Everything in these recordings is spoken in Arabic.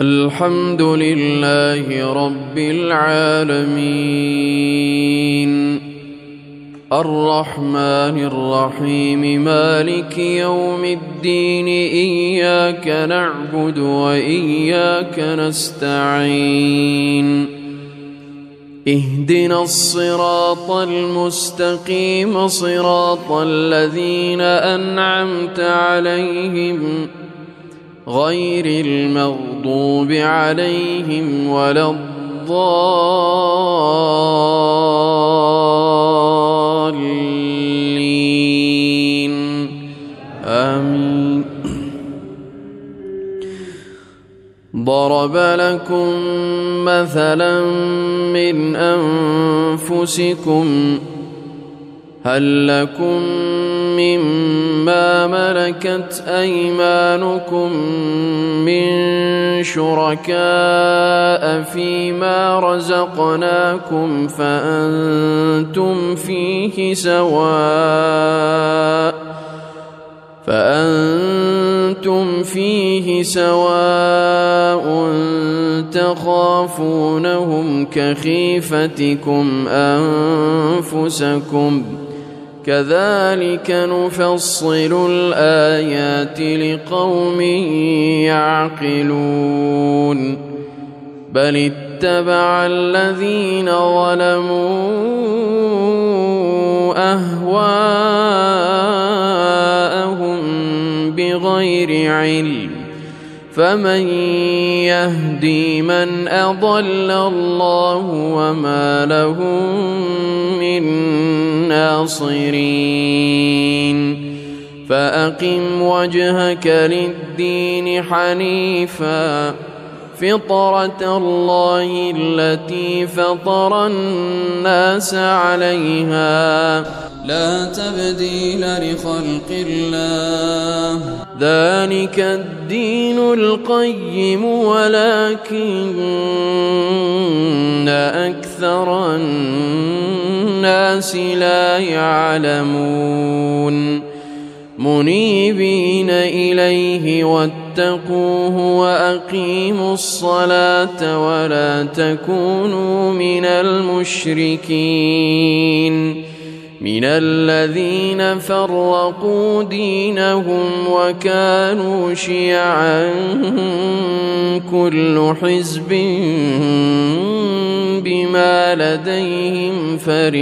الحمد لله رب العالمين الرحمن الرحيم مالك يوم الدين إياك نعبد وإياك نستعين اهدنا الصراط المستقيم صراط الذين أنعمت عليهم غير المغضوب عليهم ولا الضالين آمين. ضرب لكم مثلا من أنفسكم هل لكم مما ملكت أيمانكم من شركاء فيما رزقناكم فأنتم فيه سواء تخافونهم كخيفتكم أنفسكم كذلك نفصل الآيات لقوم يعقلون بل اتبع الذين ظلموا أهواءهم بغير علم فمن يهدي من أضل الله وما لهم من ناصرين فأقم وجهك للدين حنيفا فطرة الله التي فطر الناس عليها لا تبديل لخلق الله ذلك الدين القيم ولكن أكثر الناس لا يعلمون منيبين إليه واتقوه وأقيموا الصلاة ولا تكونوا من المشركين من الذين فرقوا دينهم وكانوا شيعا كل حزب بما لديهم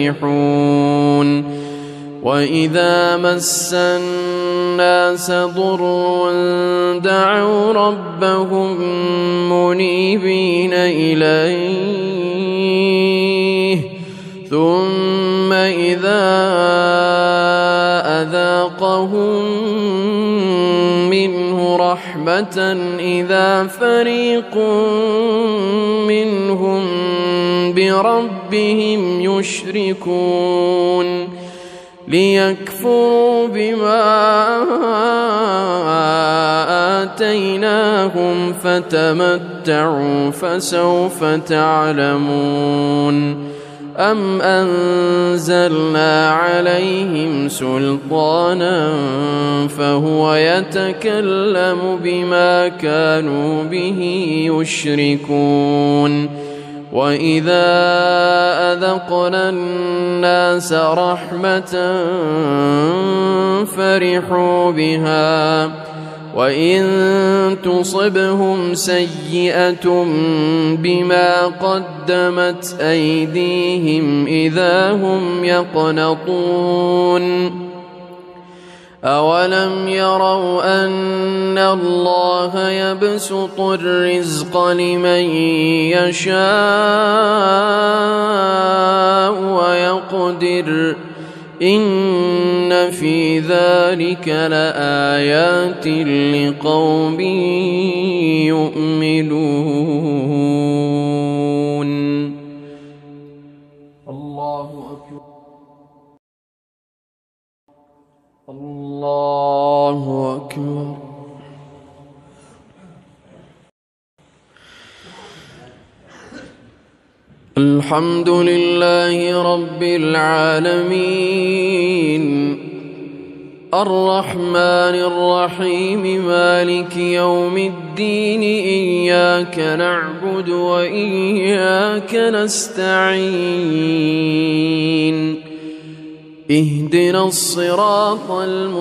فرحون وإذا مس الناس ضر دعوا ربهم منيبين إليه ثم إذا أذاقهم منه رحمة إذا فريق منهم بربهم يشركون ليكفروا بما آتيناهم فتمتعوا فسوف تعلمون أم أنزلنا عليهم سلطانا فهو يتكلم بما كانوا به يشركون وإذا أذقنا الناس رحمة فرحوا بها وإن تصبهم سيئة بما قدمت أيديهم إذا هم يقنطون أولم يروا أن الله يبسط الرزق لمن يشاء ويقدر إن في ذلك لآيات لقوم يؤمنون. الله أكبر الله أكبر. الحمد لله رب العالمين الرحمن الرحيم مالك يوم الدين إياك نعبد وإياك نستعين اهدنا الصراط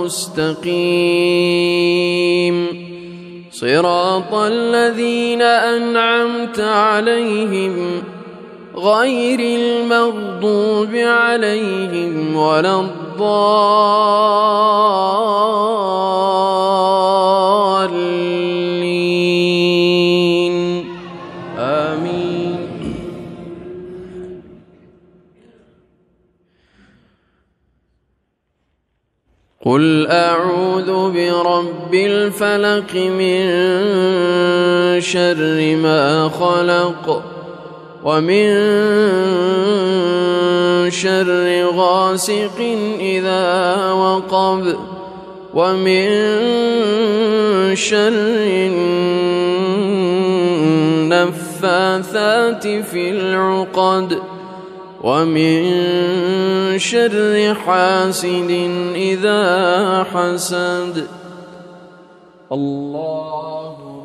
المستقيم صراط الذين أنعمت عليهم غير المغضوب عليهم ولا الضالين آمين. قل أعوذ برب الفلق من شر ما خلق ومن شر غاسق إذا وقب ومن شر النفاثات في العقد ومن شر حاسد إذا حسد. الله